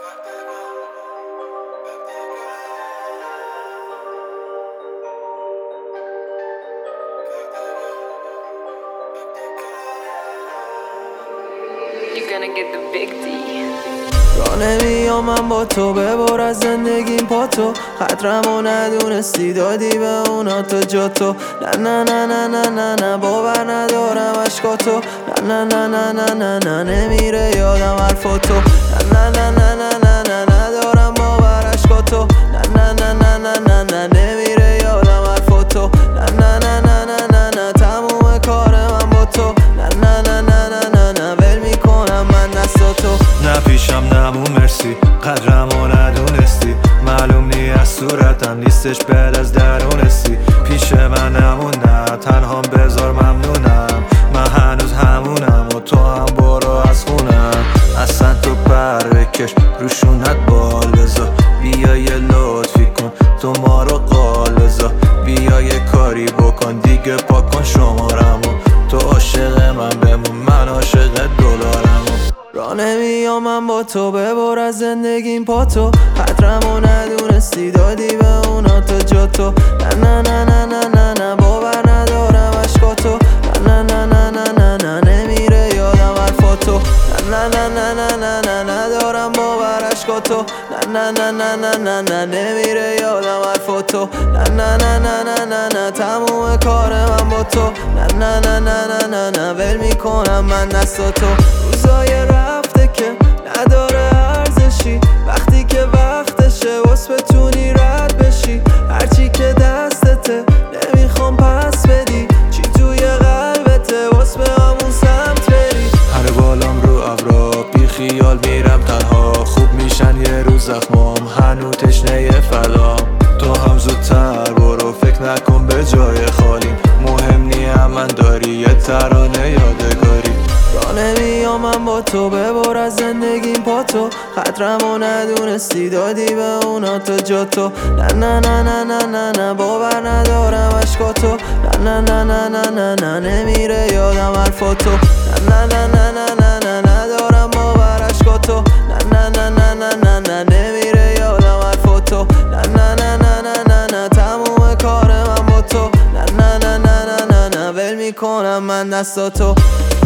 You're gonna get the big D. را نمیام من با تو ببر از زندگیم پا تو خطرمو ندونستی دادی به اونا تو جا تو نه نه نه نه نه نه باور ندارم عشقاتو نه نه نه نه نه نه نمیره یادم حرفاتو نه نه نه نه نه نه ندارم باور عشقاتو نه نه نه نه نه نه نمیره یادم حرفاتو نه نه نه نه نه نه تموم کار من با تو نه نه نه نه نه نه نه ول میکنم من دستاتو نه پیشم نمون مرسی قدرمو ندونستی معلوم نی از صورتم نیستش بعد از درونستی پیش من نمون نه تنهام بذار ممنونم من هنوز همونم و تو هم برو از خونم اصلا تو پر بکش روشونت بال بذار بیا یه لطفی کن تو ما رو قال بذار بیا یه کاری بکن دیگه پاکن شمارمو تو عاشق من بمون من عاشق دلارمو را نمیام من با تو ببر از زندگیم پا تو خطرمو ندونستی دادی به اونا تو جا تو نه نه نه نه نه نه باور ندارم عشقاتو نه نه نه نه نه نه نمیره یادم حرفاتو نه نه نه نه نه نه ندارم باور عشقاتو نه نه نه نه نه نه نمیره یادم حرفاتو نه نه نه نه نه نه نه تموم کار من با تو نه نه نه نه نه نه نه ول میکنم من دستاتو روزای رفته که نداره ارزشی وقتی که وقتشه واسه بتونی رد بشی هرچی که دستته نمیخوام پس بدی چی توی قلبته واسه به همون سمت بری هر بالام رو ابرا بی خیال میرم تنها خوب میشن یه روز زخمام هنو تشنه فدا تو هم زودتر برو فکر نکن به جای خالی مهم نیم من داری یه ترانه یادگاری را نمیام من با تو ببر از زندگیم پا تو خطرمو ندونستی دادی به اونا تو جا تو نه نه نه نه نه نه نه باور ندارم عشقاتو نه نه نه نه نه نه نمیره یادم حرفاتو نه نه نه نه نه نه ندارم باور عشقاتو نه نه نه نه نه نه نه نمیره یادم حرفاتو نه نه نه نه نه نه نه تموم کار من با تو نه نه نه نه نه نه نه ول میکنم من دستاتو